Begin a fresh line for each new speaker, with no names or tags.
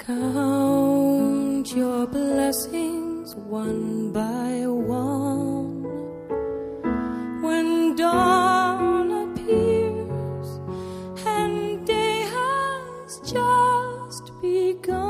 Count your blessings one by one. When dawn appears and day has just begun,